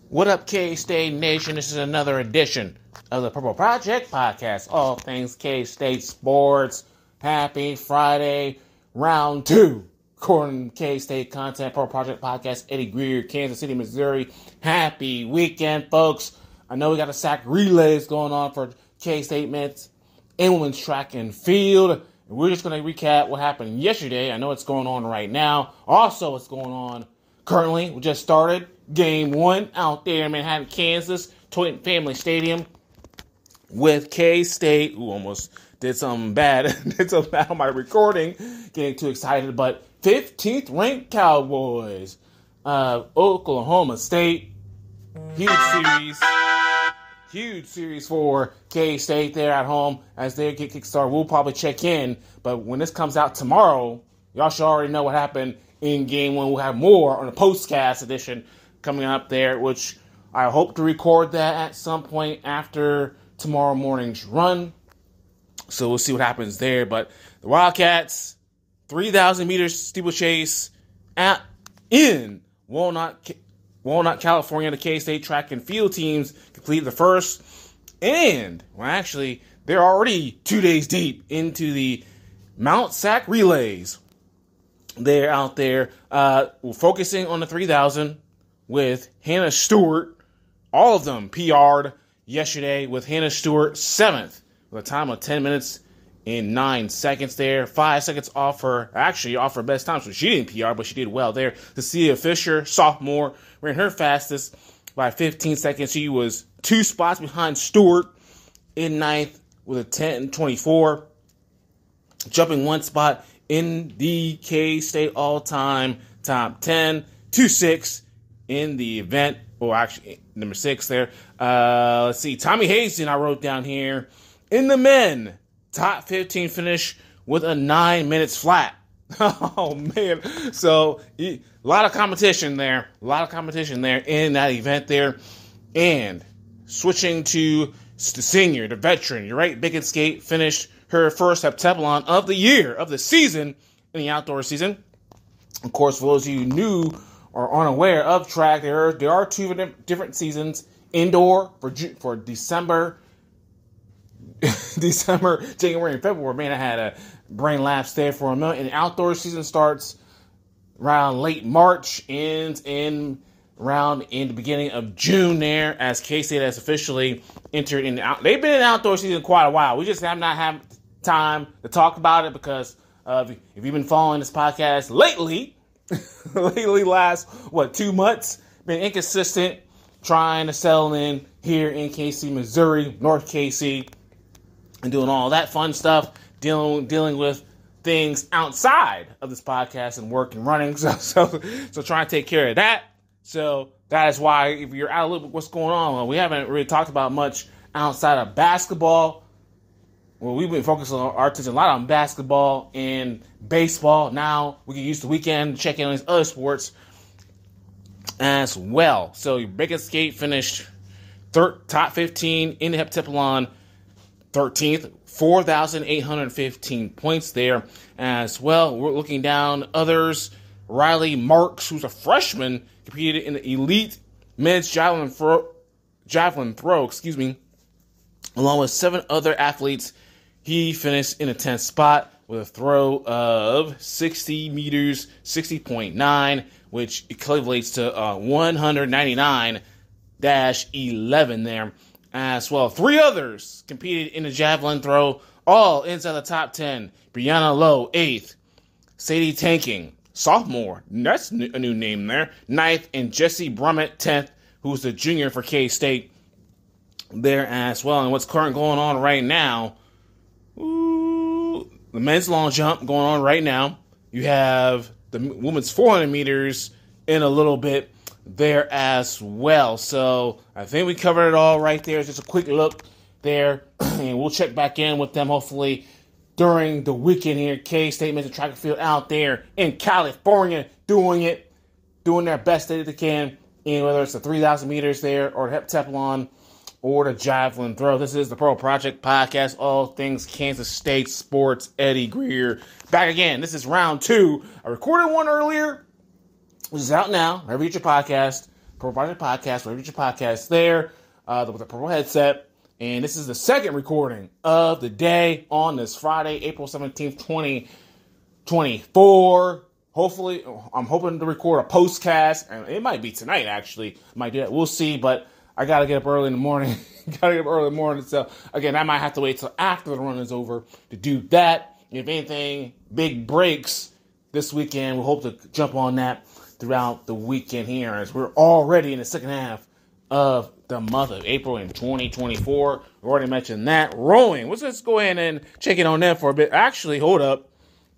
What up, K-State Nation? This is another edition of the Purple Project Podcast. All things K-State sports. Happy Friday, round 2. According to K-State content, Purple Project Podcast, Eddie Greer, Kansas City, Missouri. Happy weekend, folks. I know we got a sack relays going on for K-State men's and women's track and field. We're just going to recap what happened yesterday. I know it's going on right now. Also, what's going on currently. We just started game 1 out there in Manhattan, Kansas, Toyota Family Stadium with K-State, who almost did something bad. Did something bad on my recording, getting too excited. But 15th ranked Cowboys, Oklahoma State, huge series for K-State there at home as they get kickstarted. We'll probably check in, but when this comes out tomorrow, y'all should already know what happened in game 1. We'll have more on the postcast edition coming up there, which I hope to record that at some point after tomorrow morning's run. So we'll see what happens there. But the Wildcats, 3,000 meters steeplechase in Walnut, California. The K-State track and field teams completed the first. And, well, actually, they're already 2 days deep into the Mount Sac relays. They're out there. We're focusing on the 3,000 with Hannah Stewart. All of them PR'd yesterday with Hannah Stewart 7th with a time of 10 minutes and 9 seconds there. 5 seconds off her best time. So she didn't PR, but she did well there. Cecilia Fisher, sophomore, ran her fastest by 15 seconds. She was 2 spots behind Stewart in 9th with a 10:24. Jumping 1 spot in the K-State all-time top 10, 2-6 in the event. Or actually, number 6 there. Let's see. Tommy Hazen, I wrote down here. In the men, top 15 finish with a 9 minutes flat. Oh, man. So, a lot of competition there. In that event there. And switching to the senior, the veteran, your right big and skate, finished her first heptathlon of the year, of the season, in the outdoor season. Of course, for those of you who knew or unaware of track, there are 2 different seasons. Indoor for December, January, and February. Man, I had a brain lapse there for a minute. And the outdoor season starts around late March, ends in the beginning of June there, as K-State has officially entered in. They've been in the outdoor season quite a while. We just have not had time to talk about it because if you've been following this podcast lately last 2 months, been inconsistent, trying to settle in here in KC, Missouri, North KC, and doing all that fun stuff, dealing with things outside of this podcast and work and running. So trying to take care of that. So that is why, if you're out a little bit, what's going on? We haven't really talked about much outside of basketball. Well, we've been focusing our attention a lot on basketball and baseball. Now we can use the weekend to check in on these other sports as well. So your big and skate finished top 15 in the heptathlon, 13th, 4,815 points there as well. We're looking down others. Riley Marks, who's a freshman, competed in the elite men's javelin throw, along with 7 other athletes. He finished in a 10th spot with a throw of 60 meters, 60.9, which equates to 199-11 there as well. 3 others competed in the javelin throw, all inside the top 10. Brianna Lowe, 8th. Sadie Tanking, sophomore, that's a new name there, 9th, and Jesse Brummett, 10th, who's the junior for K-State there as well. And what's current going on right now, the men's long jump going on right now. You have the women's 400 meters in a little bit there as well. So I think we covered it all right there. Just a quick look there, and we'll check back in with them hopefully during the weekend here. K-State men's track and field out there in California doing their best that they can, and whether it's the 3,000 meters there or the heptathlon or the javelin throw. This is the Purple Project Podcast, all things Kansas State sports. Eddie Greer back again. This is round 2. I recorded one earlier, which is out now. Wherever you get your podcast. Purple Project Podcast, wherever you get your podcast there, with the Purple headset. And this is the second recording of the day on this Friday, April 17th, 2024. Hopefully, I'm hoping to record a postcast, and it might be tonight, actually. Might do that. We'll see, but I got to get up early in the morning. So, again, I might have to wait till after the run is over to do that. If anything, big breaks this weekend, we'll hope to jump on that throughout the weekend here, as we're already in the second half of the month of April in 2024. We already mentioned that. Rowing. Let's just go ahead and check in on that for a bit. Actually, hold up.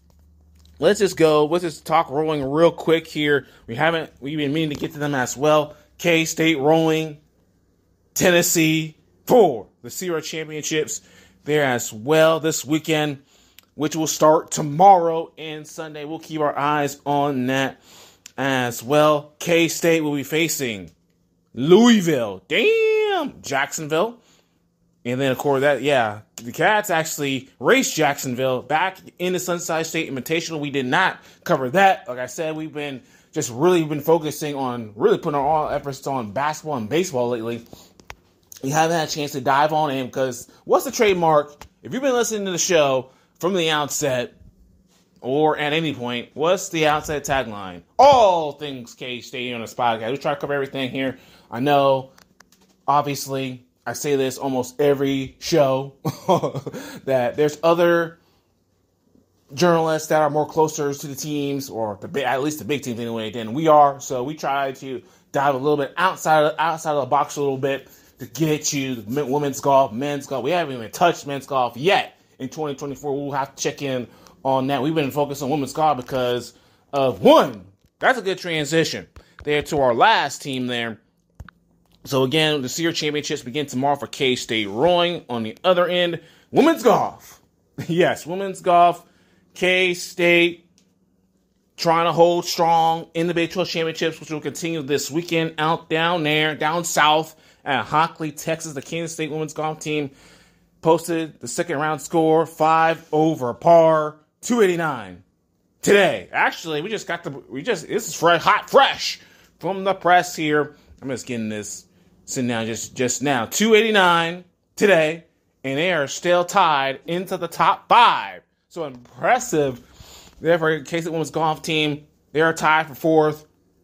Let's just talk rowing real quick here. We've been meaning to get to them as well. K-State rowing, Tennessee for the SERA Championships there as well this weekend, which will start tomorrow and Sunday. We'll keep our eyes on that as well. K-State will be facing Louisville. Damn! Jacksonville. And then, of course, the Cats actually raced Jacksonville back in the Sunside State Invitational. We did not cover that. Like I said, we've been focusing on really putting our efforts on basketball and baseball lately. We haven't had a chance to dive on in because what's the trademark? If you've been listening to the show from the outset or at any point, what's the outset tagline? All things K-State on this podcast. We try to cover everything here. I know, obviously, I say this almost every show, that there's other journalists that are more closer to the teams, or at least the big teams anyway, than we are. So we try to dive a little bit outside of the box a little bit to get you women's golf, men's golf. We haven't even touched men's golf yet in 2024. We'll have to check in on that. We've been focused on women's golf because of one. That's a good transition there to our last team there. So again, the SERA Championships begin tomorrow for K-State rowing. On the other end, women's golf. Yes, women's golf. K-State trying to hold strong in the Big 12 Championships, which will continue this weekend down south at Hockley, Texas. The Kansas State women's golf team posted the second round score, 5 over par, 289 today. Actually, this is fresh from the press here. I'm just getting this sitting down just now. 289 today, and they are still tied into the top 5. So impressive. Therefore, K-State women's golf team, they are tied for 4th.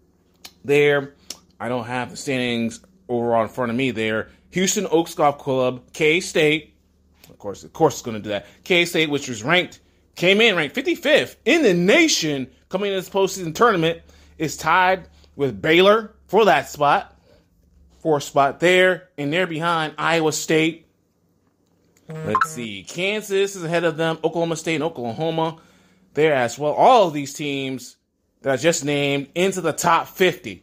There, I don't have the standings over in front of me there. Houston Oaks Golf Club, K-State, of course it's going to do that. K-State, which was came in ranked 55th in the nation coming into this postseason tournament, is tied with Baylor for that spot. 4th spot there, and they're behind Iowa State. Let's see. Kansas is ahead of them. Oklahoma State and Oklahoma there as well. All of these teams that I just named into the top 50.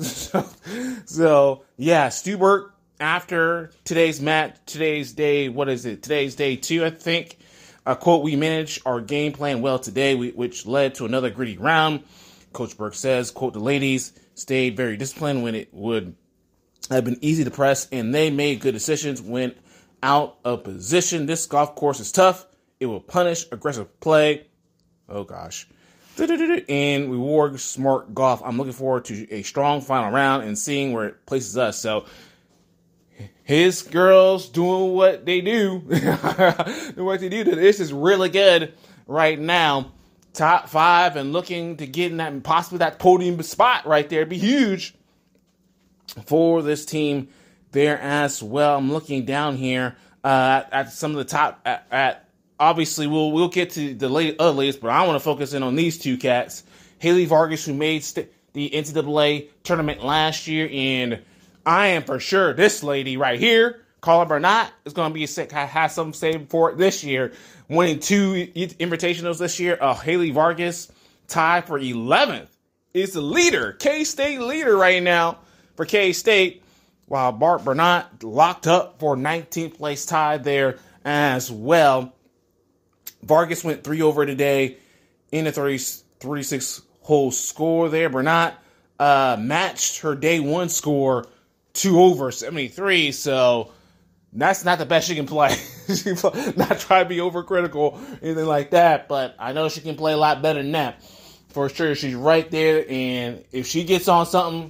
So yeah, Stubert, after today's day 2, I think. Quote, "We managed our game plan well today, which led to another gritty round." Coach Burke says, quote, "The ladies stayed very disciplined when it would have been easy to press, and they made good decisions when out of position. This golf course is tough. It will punish aggressive play." Oh, gosh. "And reward smart golf. I'm looking forward to a strong final round and seeing where it places us." So his girls doing what they do. This is really good right now. Top 5 and looking to get in that, possibly that podium spot right there. It'd be huge for this team there as well. I'm looking down here at some of the top. Obviously, we'll get to the other latest, but I want to focus in on these two cats. Haley Vargas, who made the NCAA tournament last year, and I am for sure this lady right here, Carla Bernat, is going to be has something to say for it this year. Winning 2 invitationals this year. Haley Vargas, tied for 11th, is the leader, K-State leader right now for K-State, while Bart Bernat locked up for 19th place, tied there as well. Vargas went 3 over today in the 36 hole score there. Bernat matched her day 1 score 2 over 73, so that's not the best she can play. Not trying to be overcritical, anything like that, but I know she can play a lot better than that. For sure, she's right there, and if she gets on something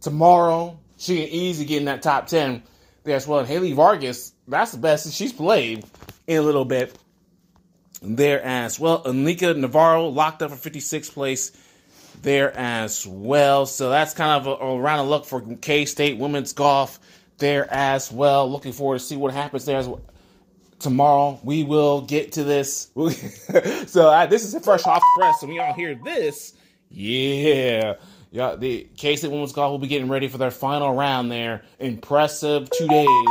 tomorrow. She can easily get in that top 10 there as well. And Haley Vargas, that's the best she's played in a little bit there as well. Anika Navarro locked up for 56th place there as well. So that's kind of a round of luck for K-State women's golf there as well. Looking forward to see what happens there as well. Tomorrow we will get to this. So this is fresh off the press. So when y'all hear this, yeah, the K-State women's golf will be getting ready for their final round there. Impressive 2 days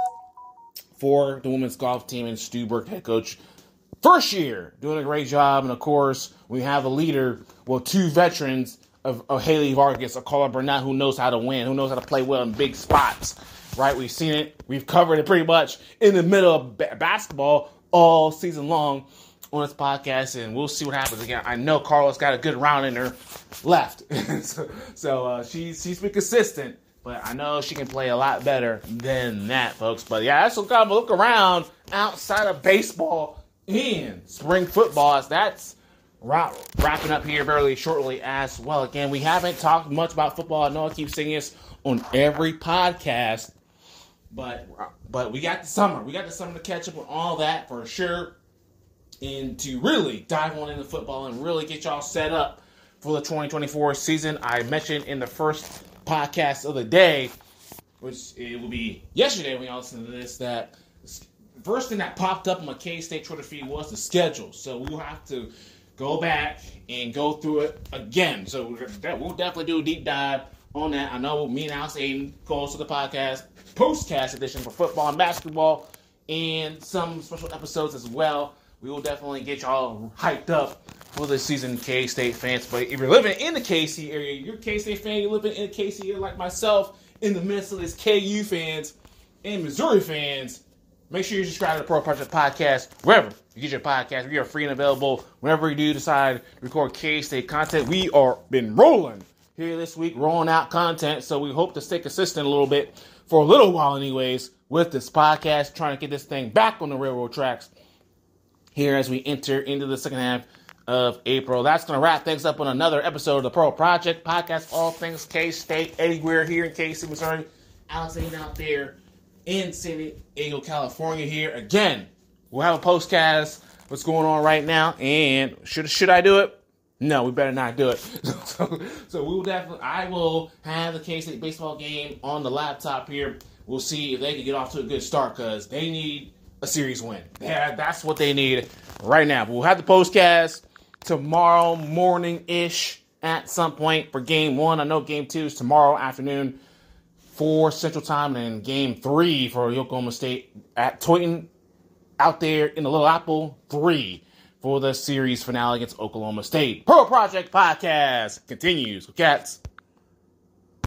for the women's golf team and Stu Burke, head coach. First year, doing a great job. And of course, we have a leader, two veterans of Haley Vargas, Carla Burnett, who knows how to win, who knows how to play well in big spots. Right, we've seen it. We've covered it pretty much in the middle of basketball all season long on this podcast, and we'll see what happens again. I know Carla's got a good round in her left, so she's been consistent, but I know she can play a lot better than that, folks. But yeah, that's what kind of a look around outside of baseball and spring football. That's wrapping up here very shortly as well. Again, we haven't talked much about football. I know I keep saying this on every podcast. But we got the summer. We got the summer to catch up on all that for sure. And to really dive on into football and really get y'all set up for the 2024 season. I mentioned in the first podcast of the day, which it will be yesterday when y'all listen to this, that first thing that popped up on my K-State Twitter feed was the schedule. So we'll have to go back and go through it again. So we'll definitely do a deep dive on that. I know me and Alex Aiden goes to the podcast, postcast edition for football and basketball, and some special episodes as well. We will definitely get y'all hyped up for this season, K-State fans. But if you're living in the KC area, you're a K-State fan, you're living in the KC area like myself, in the midst of this KU fans and Missouri fans, make sure you subscribe to the Pro Project Podcast wherever you get your podcast. We are free and available whenever you do decide to record K-State content. We are been rolling here this week, rolling out content, so we hope to stay consistent a little bit for a little while anyways with this podcast, trying to get this thing back on the railroad tracks here as we enter into the second half of April. That's going to wrap things up on another episode of the Pro Project Podcast, all things K-State, anywhere here in KC, Missouri. Alex Aiden out there in San Diego, California here. Again, we'll have a postcast, what's going on right now, and should I do it? No, we better not do it. So we will I will have the K-State baseball game on the laptop here. We'll see if they can get off to a good start because they need a series win. Yeah, that's what they need right now. But we'll have the postcast tomorrow morning-ish at some point for game 1. I know game 2 is tomorrow afternoon 4 Central Time, and game 3 for Oklahoma State at Toyton out there in the Little Apple 3. For the series finale against Oklahoma State. Pro Project Podcast continues. Cats.